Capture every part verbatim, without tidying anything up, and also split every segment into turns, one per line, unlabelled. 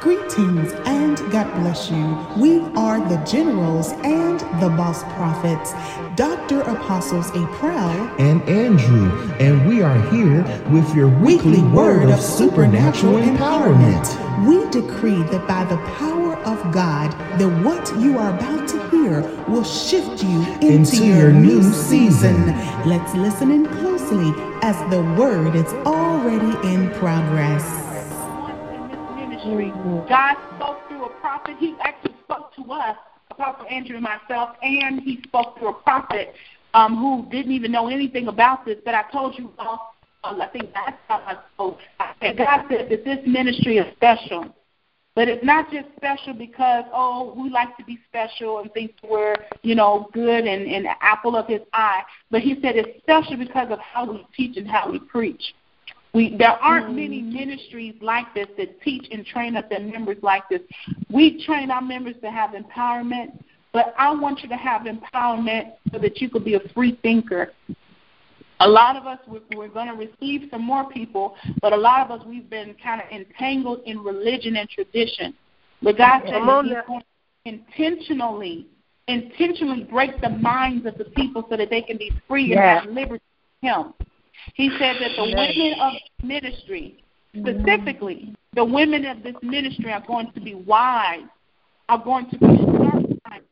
Greetings and God bless you. We are the Generals and the Boss Prophets, Doctor Apostles April
and Andrew, and we are here with your weekly word of supernatural empowerment.
We decree that by the power of God, that what you are about to hear will shift you into,
into
your,
your
new
new
season.
season.
Let's listen in closely as the word is already in progress.
Ministry. God spoke through a prophet. He actually spoke to us, Apostle Andrew and myself, and he spoke through a prophet um, who didn't even know anything about this. But I told you all, uh, I think that's how I spoke. I said, God said that this ministry is special. But it's not just special because, oh, we like to be special and think we're, you know, good and, and the apple of his eye. But he said it's special because of how we teach and how we preach. We, there aren't mm. many ministries like this that teach and train up their members like this. We train our members to have empowerment, but I want you to have empowerment so that you could be a free thinker. A lot of us, we're, we're going to receive some more people, but a lot of us, we've been kind of entangled in religion and tradition. But God said that he's going to intentionally, intentionally break the minds of the people so that they can be free yeah. and have liberty in him. He said that the women of ministry, specifically the women of this ministry, are going to be wise, are going to be sharp.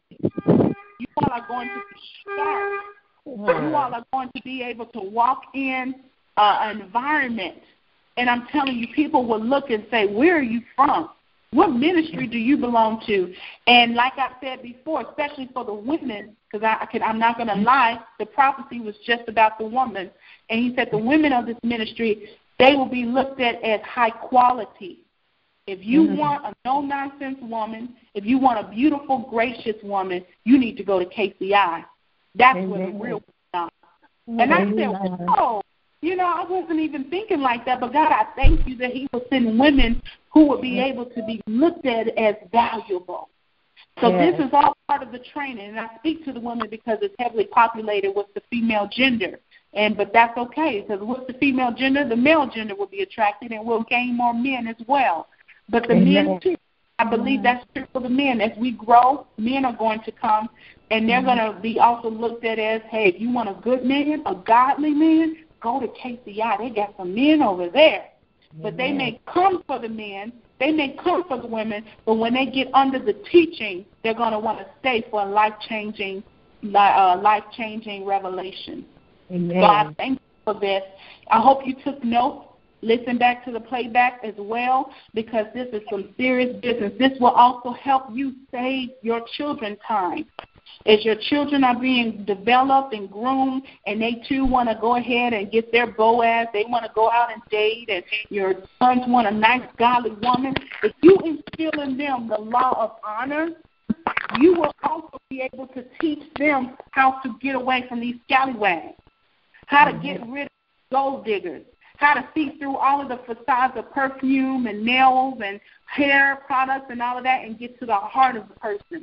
You all are going to be sharp. You all are going to be able to walk in uh, an environment, and I'm telling you, people will look and say, where are you from? What ministry do you belong to? And like I said before, especially for the women, because I, I can, I'm not going to lie, the prophecy was just about the woman. And he said the women of this ministry, they will be looked at as high quality. If you mm-hmm. want a no-nonsense woman, if you want a beautiful, gracious woman, you need to go to K C I. That's mm-hmm. where the real women are. And I said, whoa. You know, I wasn't even thinking like that, but God, I thank you that he will send women who will be able to be looked at as valuable. So yes. This is all part of the training, and I speak to the women because it's heavily populated with the female gender. And but that's okay, because with the female gender, the male gender will be attracted, and we'll gain more men as well. But the Amen. men, too, I believe that's true for the men. As we grow, men are going to come, and they're mm-hmm. going to be also looked at as, hey, if you want a good man, a godly man, go to K C I. They got some men over there. But they may come for the men, they may come for the women, but when they get under the teaching, they're going to want to stay for a life-changing, uh, life-changing revelation.
Amen.
So I thank you for this. I hope you took notes. Listen back to the playback as well, because this is some serious business. This will also help you save your children time. As your children are being developed and groomed, and they too want to go ahead and get their Boaz, they want to go out and date, and your sons want a nice, godly woman, if you instill in them the law of honor, you will also be able to teach them how to get away from these scallywags, how to get rid of gold diggers, how to see through all of the facades of perfume and nails and hair products and all of that and get to the heart of the person.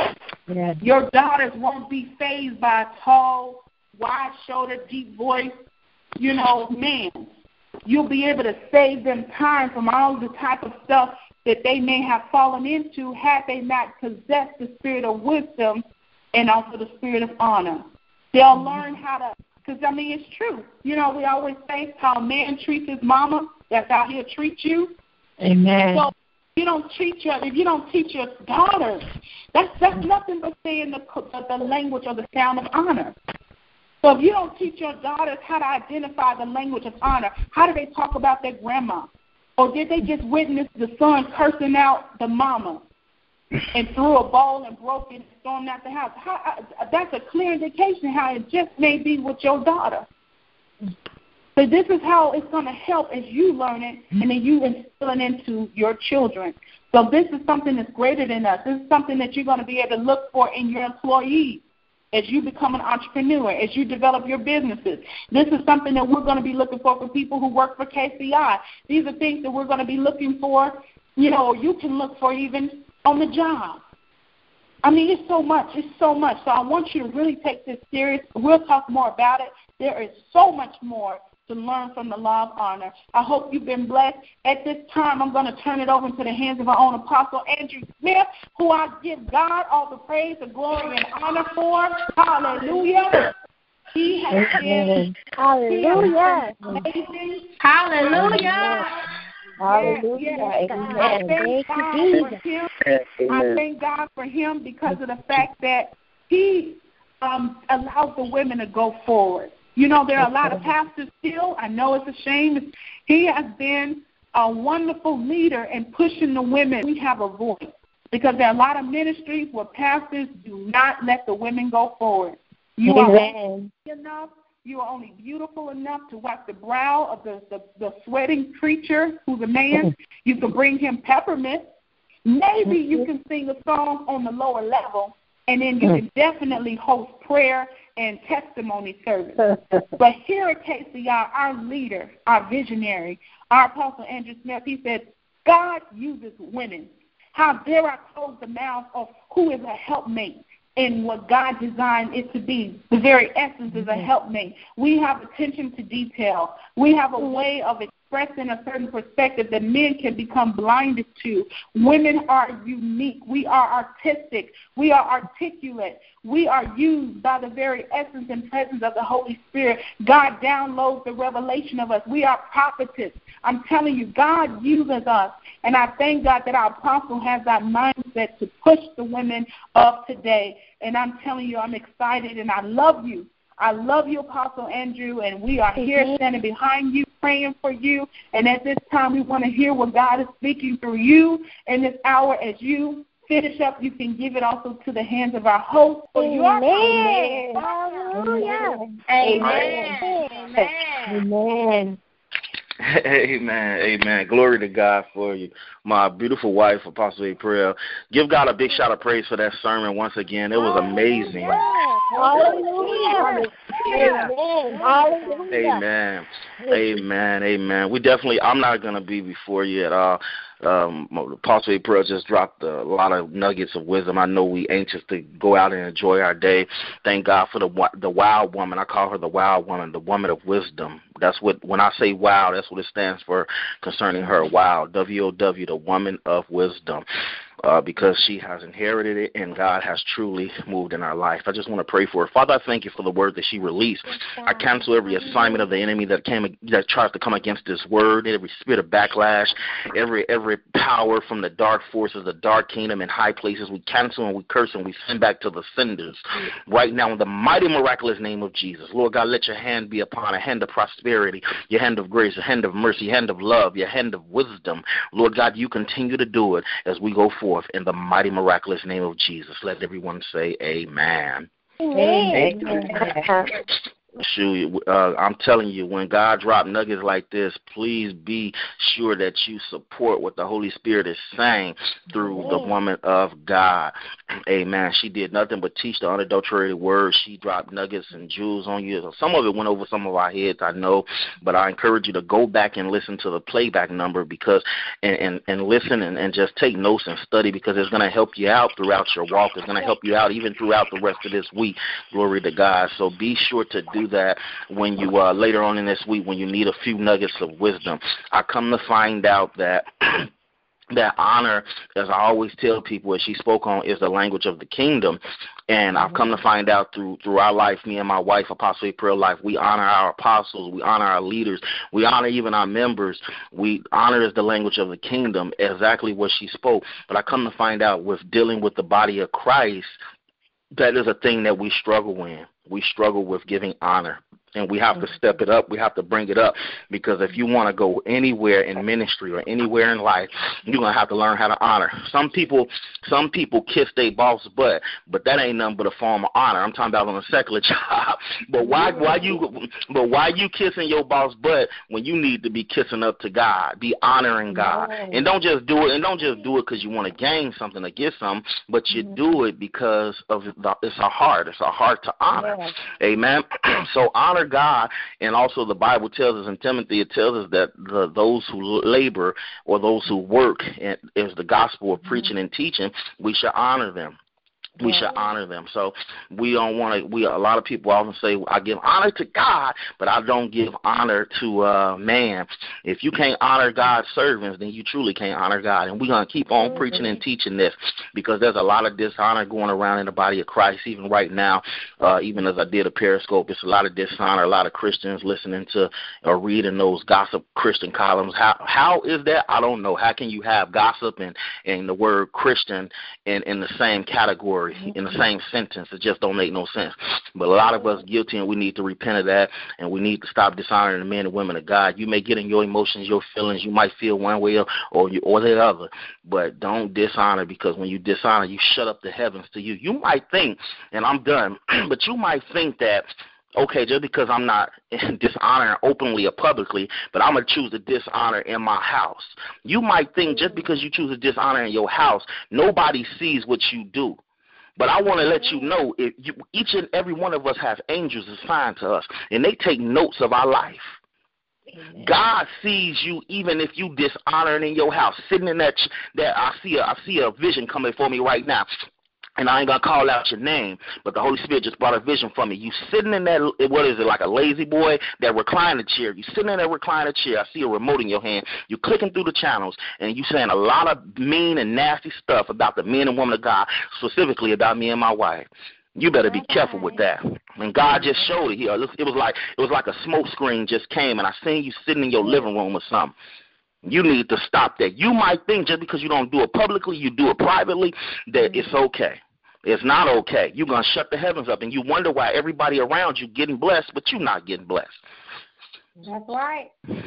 Yes. Your daughters won't be fazed by a tall, wide-shouldered, deep voice, you know, man. You'll be able to save them time from all the type of stuff that they may have fallen into had they not possessed the spirit of wisdom and also the spirit of honor. They'll mm-hmm. learn how to, because, I mean, it's true. You know, we always say how a man treats his mama, that's how he'll treat you.
Amen.
So, you don't teach your, if you don't teach your daughters, that's that's nothing but saying the, the the language or the sound of honor. So if you don't teach your daughters how to identify the language of honor, how do they talk about their grandma? Or did they just witness the son cursing out the mama and threw a bowl and broke it and stormed out the house? How, that's a clear indication how it just may be with your daughter. So this is how it's going to help as you learn it and then you instill it into your children. So this is something that's greater than us. This is something that you're going to be able to look for in your employees as you become an entrepreneur, as you develop your businesses. This is something that we're going to be looking for for people who work for K C I. These are things that we're going to be looking for, you know, or you can look for even on the job. I mean, it's so much. It's so much. So I want you to really take this serious. We'll talk more about it. There is so much more to learn from the law of honor. I hope you've been blessed. At this time, I'm going to turn it over into the hands of our own Apostle Andrew Smith, who I give God all the praise, the glory, and honor for. Hallelujah. He has been,
Hallelujah.
He has been amazing.
Hallelujah. Hallelujah.
Yes, yes.
Amen.
I thank
Thank
God
you,
for him. I thank God for him because of the fact that he um, allows the women to go forward. You know, there are a lot of pastors still. I know it's a shame. He has been a wonderful leader in pushing the women. We have a voice because there are a lot of ministries where pastors do not let the women go forward. You are only enough. You are only beautiful enough to wipe the brow of the, the, the sweating preacher who's a man. You can bring him peppermint. Maybe you can sing a song on the lower level, and then you can definitely host prayer and testimony service. But here at K C I, our leader, our visionary, our Apostle Andrew Smith, he said, God uses women. How dare I close the mouth of who is a helpmate in what God designed it to be. The very essence is a helpmate. We have attention to detail. We have a way of expressing a certain perspective that men can become blinded to. Women are unique. We are artistic. We are articulate. We are used by the very essence and presence of the Holy Spirit. God downloads the revelation of us. We are prophetess. I'm telling you, God uses us. And I thank God that our apostle has that mindset to push the women of today. And I'm telling you, I'm excited and I love you. I love you, Apostle Andrew, and we are here standing behind you, praying for you. And at this time, we want to hear what God is speaking through you in this hour. As you finish up, you can give it also to the hands of our host.
Amen. Hallelujah. Amen. Amen. Amen.
Amen. Amen. Glory to God for you. My beautiful wife, Apostle April. Give God a big shout of praise for that sermon once again. It was amazing.
Hallelujah. Hallelujah.
Amen. Amen. Amen. We definitely, I'm not going to be before you at all. Um, Apostle April just dropped a lot of nuggets of wisdom. I know we anxious to go out and enjoy our day. Thank God for the the wild woman. I call her the wild woman, the woman of wisdom. That's what, when I say wow, that's what it stands for concerning her. Wow, W O W, the woman of wisdom. Uh, because she has inherited it and God has truly moved in our life. I just want to pray for her. Father, I thank you for the word that she released. I cancel every assignment of the enemy that came that tries to come against this word, every spirit of backlash, every every power from the dark forces, the dark kingdom in high places. We cancel and we curse and we send back to the senders right now in the mighty, miraculous name of Jesus. Lord God, let your hand be upon a hand of prosperity, your hand of grace, your hand of mercy, your hand of love, your hand of wisdom. Lord God, you continue to do it as we go forth. In the mighty, miraculous name of Jesus. Let everyone say amen.
Amen. Amen.
Shoot, uh, I'm telling you, when God drops nuggets like this, please be sure that you support what the Holy Spirit is saying through the woman of God. Amen. She did nothing but teach the unadulterated word. She dropped nuggets and jewels on you. Some of it went over some of our heads, I know, but I encourage you to go back and listen to the playback number because and, and, and listen and, and just take notes and study because it's going to help you out throughout your walk. It's going to help you out even throughout the rest of this week. Glory to God. So be sure to do that when you uh, later on in this week when you need a few nuggets of wisdom. I come to find out that that honor, as I always tell people, as she spoke on, is the language of the kingdom. And I've come to find out through through our life, me and my wife, Apostle April life, we honor our apostles, we honor our leaders, we honor even our members. We honor is the language of the kingdom, exactly what she spoke. But I come to find out with dealing with the body of Christ, that is a thing that we struggle in. We struggle with giving honor, and we have to step it up. We have to bring it up because if you want to go anywhere in ministry or anywhere in life, you're going to have to learn how to honor. Some people some people kiss their boss butt, but that ain't nothing but a form of honor. I'm talking about on a secular job. But why why you but why you kissing your boss butt when you need to be kissing up to God, be honoring God. And don't just do it and don't just do it because you want to gain something or get something, but you do it because of the, it's a heart. It's a heart to honor. Amen. So honor God, and also the Bible tells us in Timothy, it tells us that the, those who labor or those who work, and is the gospel of preaching and teaching, we should honor them. we should honor them. So we don't want to, we, a lot of people often say, I give honor to God, but I don't give honor to uh, man. If you can't honor God's servants, then you truly can't honor God. And we're going to keep on mm-hmm. preaching and teaching this, because there's a lot of dishonor going around in the body of Christ, even right now. Uh, even as I did a Periscope, it's a lot of dishonor, a lot of Christians listening to or reading those gossip Christian columns. How How is that? I don't know. How can you have gossip and, and the word Christian in, in the same category? In the same sentence? It just don't make no sense. But a lot of us guilty, and we need to repent of that, and we need to stop dishonoring the men and women of God. You may get in your emotions, your feelings. You might feel one way or or, you, or the other, but don't dishonor, because when you dishonor, you shut up the heavens to you. You might think, and I'm done, but you might think that, okay, just because I'm not dishonoring openly or publicly, but I'm going to choose to dishonor in my house. You might think just because you choose to dishonor in your house, nobody sees what you do. But I want to let you know, if you, each and every one of us has angels assigned to us, and they take notes of our life. Amen. God sees you even if you dishonoring in your house, sitting in that, that I see a, I see a vision coming for me right now. And I ain't going to call out your name, but the Holy Spirit just brought a vision for me. You sitting in that, what is it, like a lazy boy, that recliner chair. You sitting in that recliner chair. I see a remote in your hand. You clicking through the channels, and you saying a lot of mean and nasty stuff about the men and women of God, specifically about me and my wife. You better be careful with that. And God just showed it here. It was like it was like a smoke screen just came, and I seen you sitting in your living room or something. You need to stop that. You might think just because you don't do it publicly, you do it privately, that it's okay. It's not okay. You're going to shut the heavens up, and you wonder why everybody around you getting blessed, but you're not getting blessed.
That's right.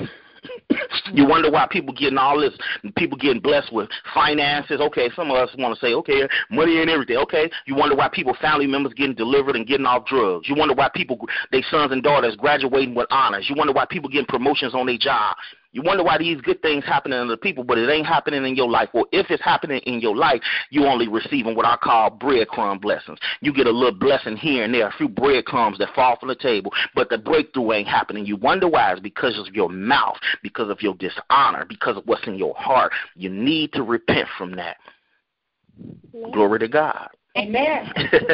You wonder why people getting all this, people getting blessed with finances. Okay, some of us want to say, okay, money and everything. Okay, you wonder why people, family members getting delivered and getting off drugs. You wonder why people, their sons and daughters graduating with honors. You wonder why people getting promotions on their job. You wonder why these good things happening to the people, but it ain't happening in your life. Or if it's happening in your life, you only receiving what I call breadcrumb blessings. You get a little blessing here and there, a few breadcrumbs that fall from the table, but the breakthrough ain't happening. You wonder why. It's because of your mouth, because of your dishonor, because of what's in your heart. You need to repent from that. Yeah. Glory to God.
Amen.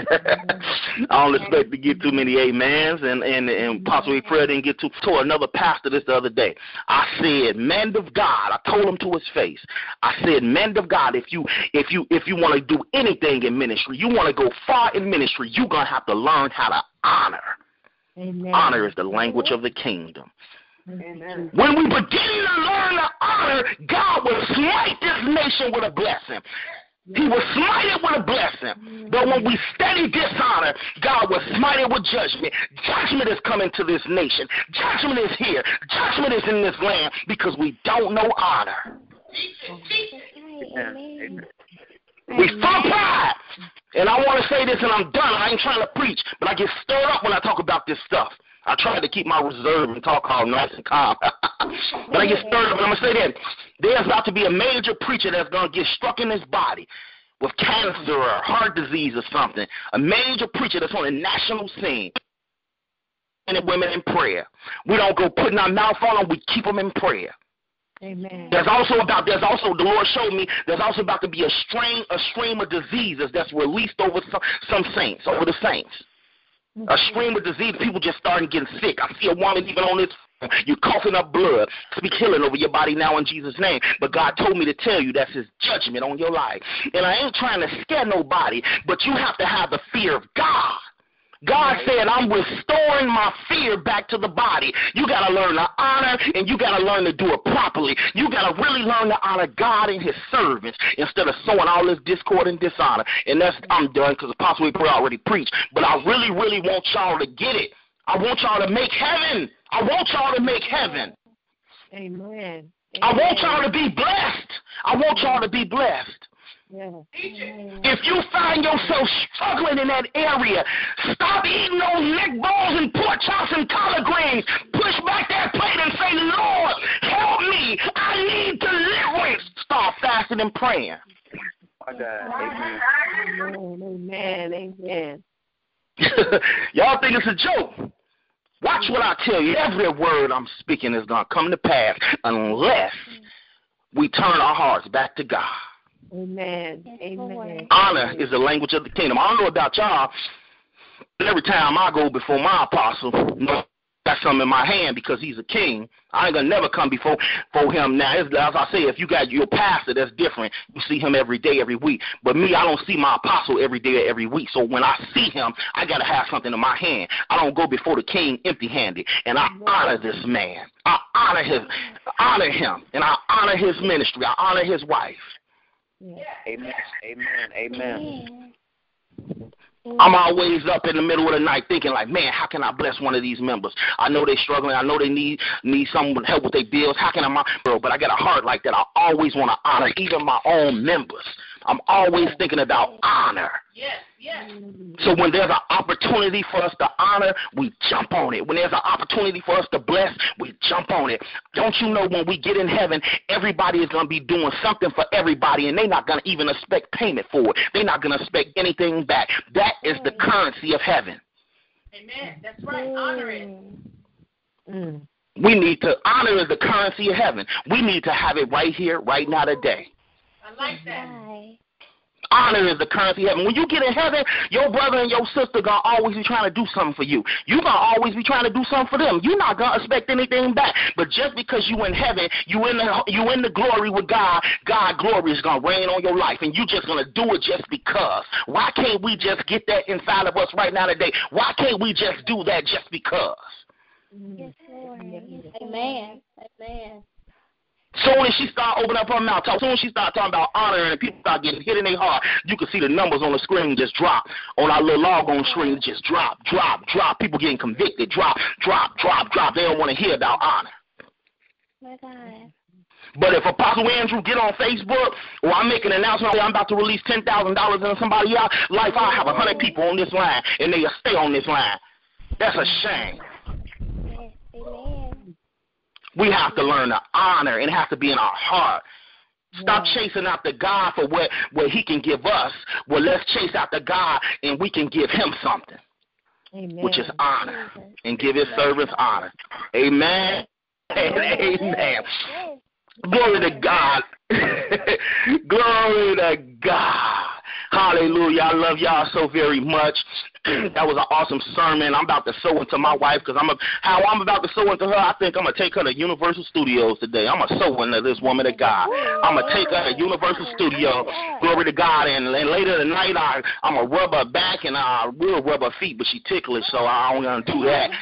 I don't expect to get too many amens, and, and, and possibly Fred didn't get too. Told another pastor this the other day. I said, man of God, I told him to his face. I said, man of God, if you if you if you want to do anything in ministry, you want to go far in ministry, you're gonna have to learn how to honor. Amen. Honor is the language of the kingdom. Amen. When we begin to learn to honor, God will smite this nation with a blessing. He will smite it with a blessing. But when we study dishonor, God will smite it with judgment. Judgment is coming to this nation. Judgment is here. Judgment is in this land because we don't know honor. Amen. We full pride. And I want to say this, and I'm done. I ain't trying to preach, but I get stirred up when I talk about this stuff. I try to keep my reserve and talk all nice and calm. But I get stirred up, and I'm going to say that there's about to be a major preacher that's going to get struck in his body with cancer or heart disease or something. A major preacher that's on a national scene. Men and women in prayer. We don't go putting our mouth on them. We keep them in prayer. Amen. There's also about, there's also, the Lord showed me, there's also about to be a stream, a stream of diseases that's released over some, some saints, over the saints. A stream of disease, people just starting getting sick. I see a woman even on this, you're coughing up blood. Speak healing over your body now in Jesus' name. But God told me to tell you that's his judgment on your life. And I ain't trying to scare nobody, but you have to have the fear of God. God said, I'm restoring my fear back to the body. You got to learn to honor, and you got to learn to do it properly. You got to really learn to honor God and his servants instead of sowing all this discord and dishonor. And that's, I'm done because Apostle April already preached. But I really, really want y'all to get it. I want y'all to make heaven. I want y'all to make heaven.
Amen.
I want y'all to be blessed. I want y'all to be blessed. Yeah. If you find yourself struggling in that area, stop eating those neck bones and pork chops and collard greens. Push back that plate and say, Lord, help me. I need deliverance. Start fasting and praying.
My God. Amen. Amen. Amen.
Y'all think it's a joke. Watch what I tell you. Every word I'm speaking is going to come to pass unless we turn our hearts back to God.
Amen. Amen.
Honor is the language of the kingdom. I don't know about y'all, but every time I go before my apostle, you know, got something in my hand because he's a king. I ain't gonna never come before for him. Now, as I say, if you got your pastor, that's different. You see him every day, every week. But me, I don't see my apostle every day, every week. So when I see him, I gotta have something in my hand. I don't go before the king empty-handed. And I honor this man. I honor him, honor him, and I honor his ministry. I honor his wife.
Yeah.
Amen. Amen. Amen. I'm always up in the middle of the night thinking like, man, how can I bless one of these members? I know they're struggling. I know they need need someone to help with their bills. How can I, bro? But I got a heart like that. I always want to honor even my own members. I'm always thinking about honor.
Yes, yes.
So when there's an opportunity for us to honor, we jump on it. When there's an opportunity for us to bless, we jump on it. Don't you know when we get in heaven, everybody is going to be doing something for everybody, and they're not going to even expect payment for it. They're not going to expect anything back. That is the currency of heaven.
Amen. That's right. Honor it.
Mm.
We need to honor is the currency of heaven. We need to have it right here, right now, today.
I like that.
Honor is the currency of heaven. When you get in heaven, your brother and your sister going to always be trying to do something for you. You're going to always be trying to do something for them. You're not going to expect anything back. But just because you in heaven, you in the you in the glory with God, God's glory is going to reign on your life, and you just going to do it just because. Why can't we just get that inside of us right now today? Why can't we just do that just because?
Yes, Lord. Amen. Amen.
Soon as she start opening up her mouth, soon as she start talking about honor and people start getting hit in their heart, you can see the numbers on the screen just drop. On our little log on screen, just drop, drop, drop. People getting convicted, drop, drop, drop, drop. They don't want to hear about honor.
My God.
But if Apostle Andrew get on Facebook or I make an announcement, I'm about to release ten thousand dollars in somebody's life, I'll have one hundred people on this line, and they'll stay on this line. That's a shame.
Yes, amen.
We have to learn to honor, and it has to be in our heart. Stop yeah. chasing after God for what, what he can give us. Well, let's chase after God, and we can give him something, Amen. Which is honor, and give his servants honor. Amen. Amen. Amen. Glory to God. Glory to God. Hallelujah. I love y'all so very much. That was an awesome sermon. I'm about to sow into my wife because I'm a, how I'm about to sow into her. I think I'm going to take her to Universal Studios today. I'm going to sow into this woman of God. I'm going to take her to Universal Studios. Glory to God. And, and later tonight, I, I'm going to rub her back and I will rub her feet, but she ticklish, so I don't going to do that.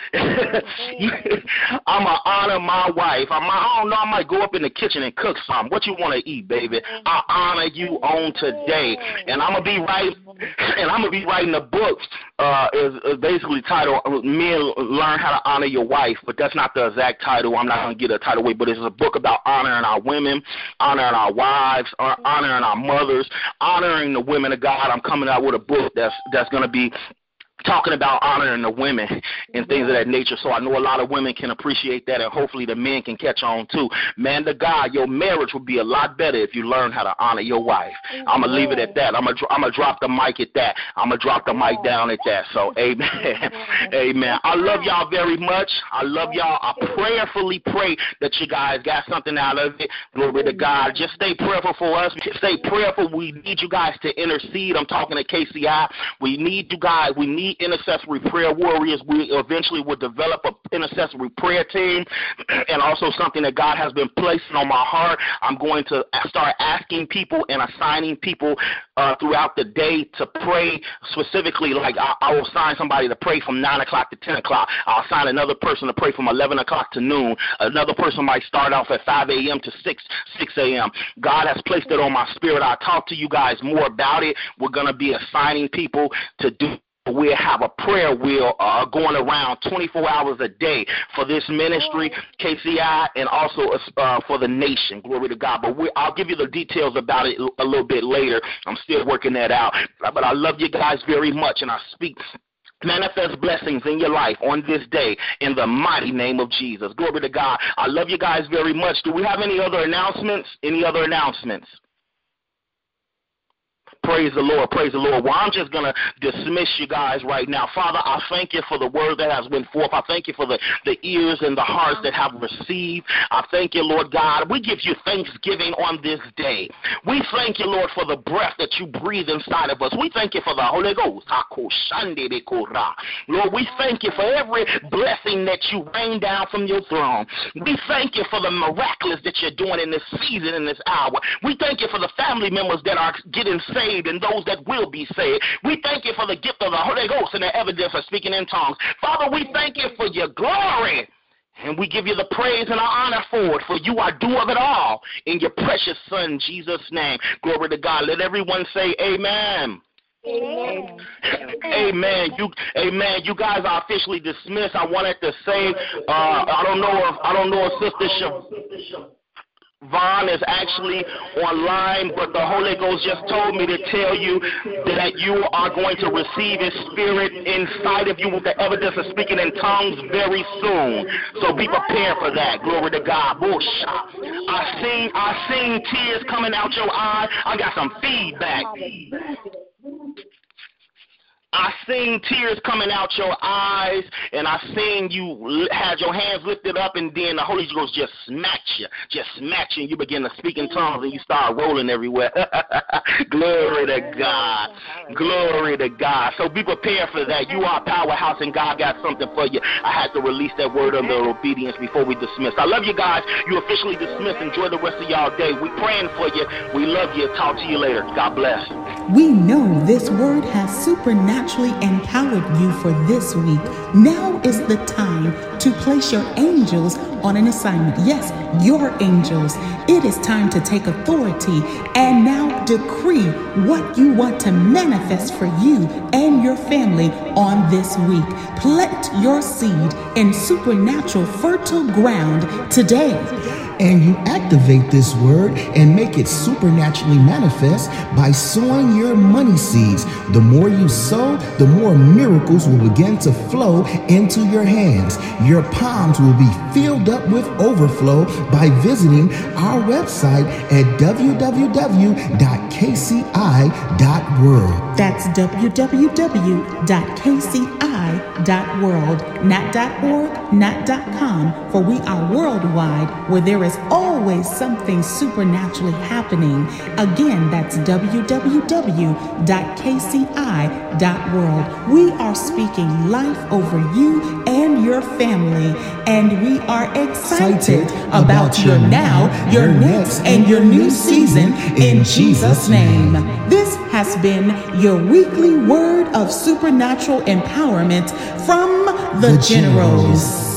I'm going to honor my wife. I, might, I don't know. I might go up in the kitchen and cook something. What you want to eat, baby? I honor you on today. And I'm going to be writing, and I'm going to be writing a book. Uh, is, is basically titled Men Learn How to Honor Your Wife, but that's not the exact title. I'm not going to get a title away, but it's a book about honoring our women, honoring our wives, honoring our mothers, honoring the women of God. I'm coming out with a book that's that's going to be talking about honoring the women and things of that nature. So I know a lot of women can appreciate that, and hopefully the men can catch on too. Man to God, your marriage would be a lot better if you learn how to honor your wife. I'm going to leave it at that. I'm going to I'm gonna drop the mic at that. I'm going to drop the mic down at that. So amen. Amen. I love y'all very much. I love y'all. I prayerfully pray that you guys got something out of it. Glory to God. Just stay prayerful for us. Stay prayerful. We need you guys to intercede. I'm talking to K C I. We need you guys. We need intercessory prayer warriors. We eventually will develop an intercessory prayer team, and also something that God has been placing on my heart. I'm going to start asking people and assigning people uh, throughout the day to pray specifically. Like I, I will assign somebody to pray from nine o'clock to ten o'clock. I'll assign another person to pray from eleven o'clock to noon. Another person might start off at five a.m. to six a.m. God has placed it on my spirit. I'll talk to you guys more about it. We're going to be assigning people to do. We'll have a prayer wheel uh, going around twenty-four hours a day for this ministry, K C I, and also uh, for the nation. Glory to God. But we, I'll give you the details about it a little bit later. I'm still working that out. But I love you guys very much, and I speak manifest blessings in your life on this day in the mighty name of Jesus. Glory to God. I love you guys very much. Do we have any other announcements? Any other announcements? Praise the Lord, praise the Lord. Well, I'm just going to dismiss you guys right now. Father, I thank you for the word that has went forth. I thank you for the, the ears and the hearts that have received. I thank you, Lord God. We give you thanksgiving on this day. We thank you, Lord, for the breath that you breathe inside of us. We thank you for the Holy Ghost. Lord, we thank you for every blessing that you rain down from your throne. We thank you for the miraculous that you're doing in this season, in this hour. We thank you for the family members that are getting saved and those that will be saved. We thank you for the gift of the Holy Ghost and the evidence of speaking in tongues. Father, we thank you for your glory, and we give you the praise and the honor for it, for you are due of it all. In your precious Son, Jesus' name. Glory to God. Let everyone say amen.
Amen.
Amen. You, amen. You guys are officially dismissed. I wanted to say, uh, I don't know if I don't know if Sister Siobhan Vaughn is actually online, but the Holy Ghost just told me to tell you that you are going to receive His Spirit inside of you with the evidence of speaking in tongues very soon. So be prepared for that. Glory to God. Bullshit. I seen, I seen tears coming out your eyes. I got some feedback. I seen tears coming out your eyes, and I seen you had your hands lifted up, and then the Holy Ghost just smacked you, just smacked you, and you begin to speak in tongues, and you start rolling everywhere. Glory to God. Glory to God. So be prepared for that. You are a powerhouse, and God got something for you. I had to release that word under obedience before we dismiss. I love you guys. You officially dismissed. Enjoy the rest of y'all day. We praying for you. We love you. Talk to you later. God bless.
We know this word has supernaturally empowered you for this week. Now is the time to place your angels on an assignment. Yes, your angels. It is time to take authority and now decree what you want to manifest for you and your family on this week. Plant your seed in supernatural fertile ground today.
And you activate this word and make it supernaturally manifest by sowing your money seeds. The more you sow, the more miracles will begin to flow into your hands. Your palms will be filled up with overflow by visiting our website at w w w dot k c i dot world.
That's w w w dot k c i dot world, not .org, not .com, for we are worldwide, where there is always something supernaturally happening. Again, that's w w w dot k c i dot world. We are speaking life over you and your family, and we are excited about your now, your next, and your new season in Jesus' name. This has been your weekly word of supernatural empowerment from the Generals.